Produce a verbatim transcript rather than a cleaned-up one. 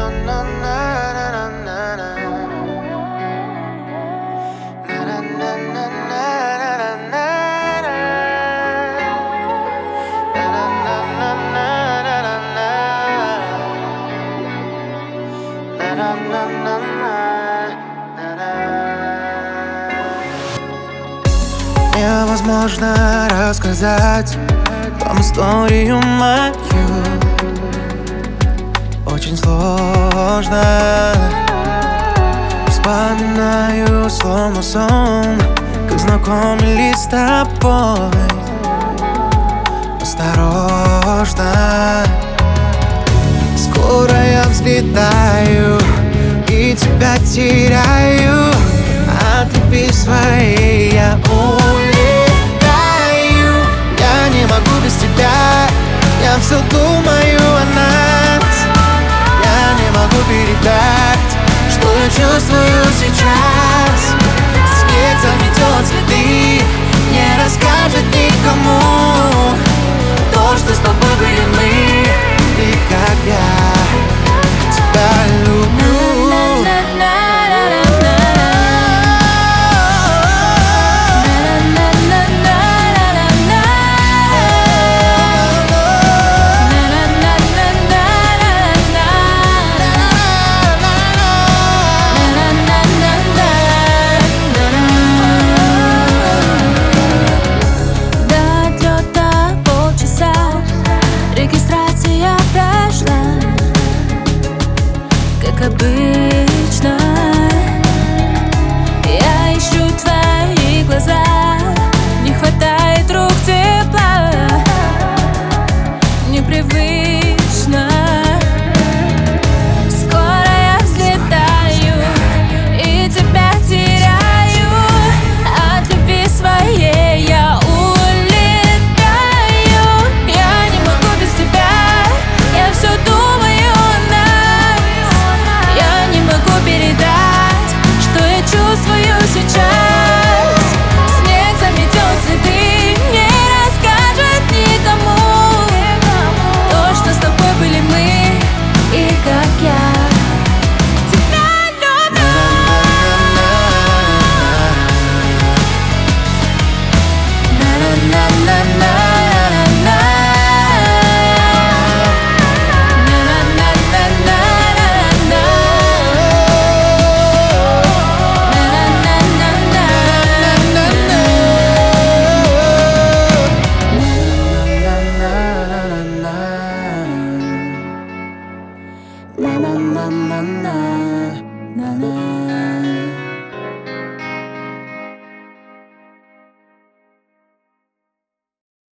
Невозможно рассказать вам историю мою. Очень сложно. Вспоминаю словно сон, как знакомились с тобой. Осторожно. Скоро я взлетаю и тебя теряю. От любви своей я улетаю. Я не могу без тебя. Я все думаю о нас. Я не могу передать, что я чувствую сейчас. Снег заметет цветы, не расскажет никому то, что с тобой были мы. И как я тебя люблю. Как обычно, я ищу твои глаза. Не хватает рук тепла, непривычно. Скоро я взлетаю и тебя теряю. От любви своей я улетаю. Я не могу без тебя. Я все думаю о нас. Я не могу передать, что я чувствую сейчас. Снег заметет цветы, не расскажет никому то, что с тобой были мы. И как я тебя люблю. На-на-на-на-на. Na na na na na na na.